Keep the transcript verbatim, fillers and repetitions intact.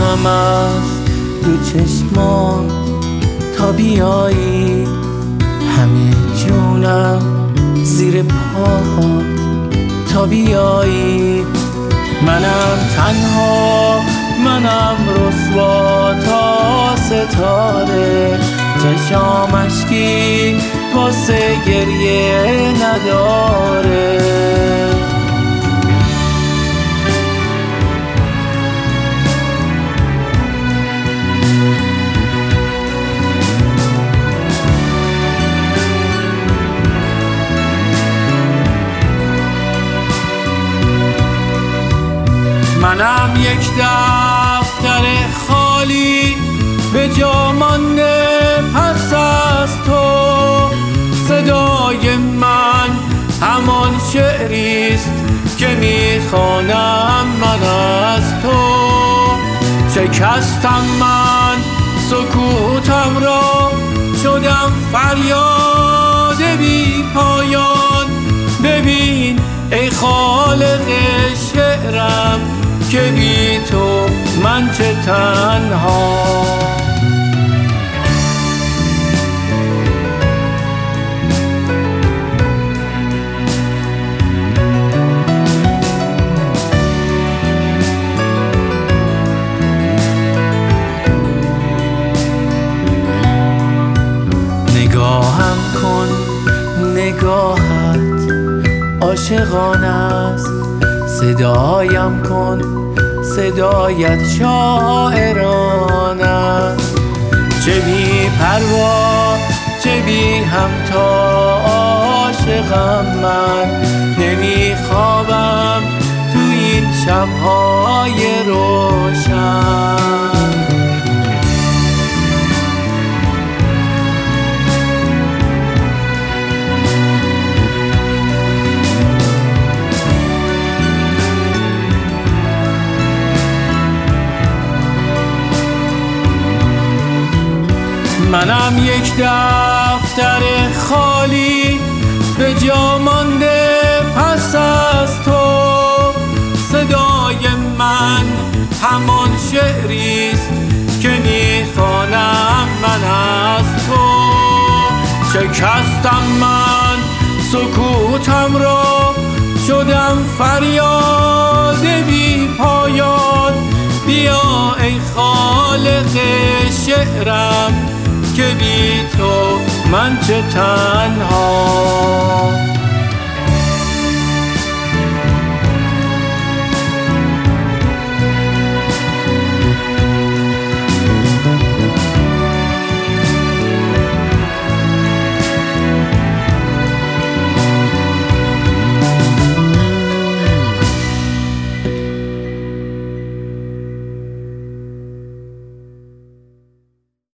میخونم از دو چشمات تا بیایی، همه جونم زیر پاهات تا بیایی. منم تنها، منم رسوا تا ستاره، چشام اشکی واسه گریه نداره. منم یک دفتر خالی به جا مانده پس از تو، صدای من همان شعریست که میخوانم من از تو. شکستم من سکوتم را، شدم فریاد بی پایان. ببین ای خالق شعرم که بی تو من چه تنها. نگاهم کن نگاهت عاشقانه است، صدایم کن صدایت شاعرانه است. چه بی پروا چه بی همتا عاشقم من، نمیخوابم تو این شبهای روشن. منم یک دفتر خالی به جا مانده پس از تو، صدای من همان شعریست که میخوانم من از تو. شکستم من سکوتم را، شدم فریاد بی پایان. بیا ای خالق شعرم که بی تو من چه تنها.